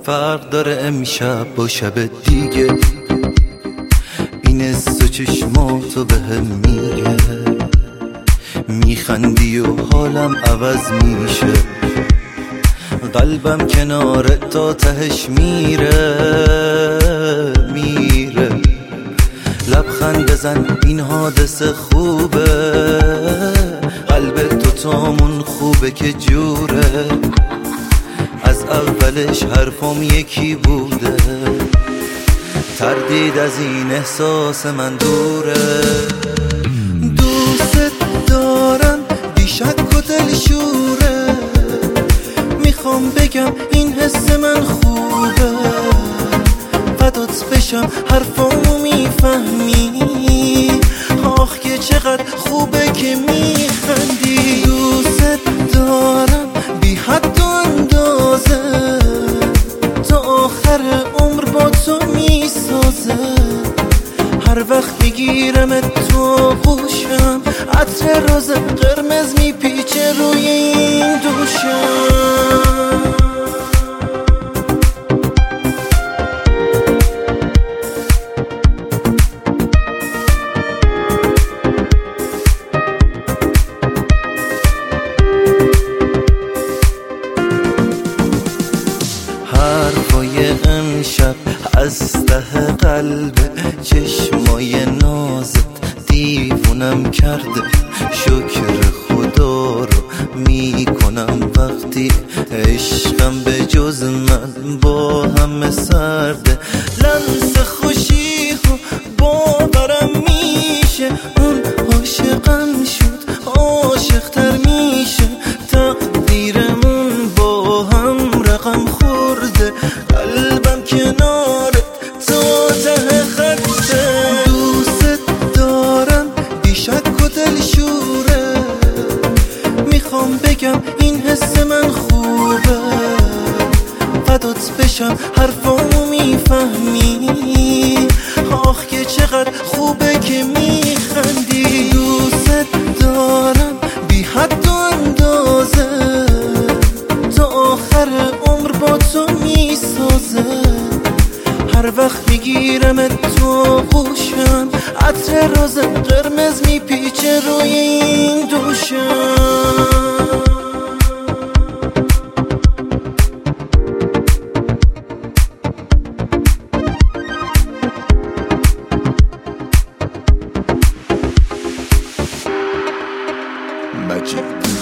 فرق داره امشب با شب دیگه، این حس و چشماتو بهم میگه، میخندی و حالم عوض میشه، قلبم کنار تا تهش میره لبخند بزن این حادثه خوبه، قلب تو تامون خوبه که جوره، از اولش حرفم یکی بوده، تردید از این احساس من دوره. دوست دارم بی شک و دلشوره، میخوام بگم این حس من خوبه، فدات بشم حرفامو میفهمی، آخ که چقدر خوبه که میخندی. دوست دارم بی حد و اندازه، تا آخر عمر با تو میسازه، هر وقت میگیرمت تو گوشم، عطر روز قرمز میپیچه روی این دوشم. حرفای امشب از ته قلب، چشمای نازت دیوونم کرده، شکر خدا رو میکنم وقتی عشقم به جز من با همه سرده، لمس خوشی و باورم میشه، اون عاشقم شد عاشقتر میشه، تقدیرمون با هم رقم خورده، قلبم کنارت تا ته خطه. دوست دارم بی شک و دلشوره، میخوام بگم این حس من خوبه، فدات بشم حرفامو میفهمی، آخ که چقدر خوبه که میخندی. دوست دارم بی حد و اندازه، تا آخر عمر با تو میسازه، هر وقت میگیرمت تو گوشم، عطر روز قرمز میپیچه روی این دوشم. Magic.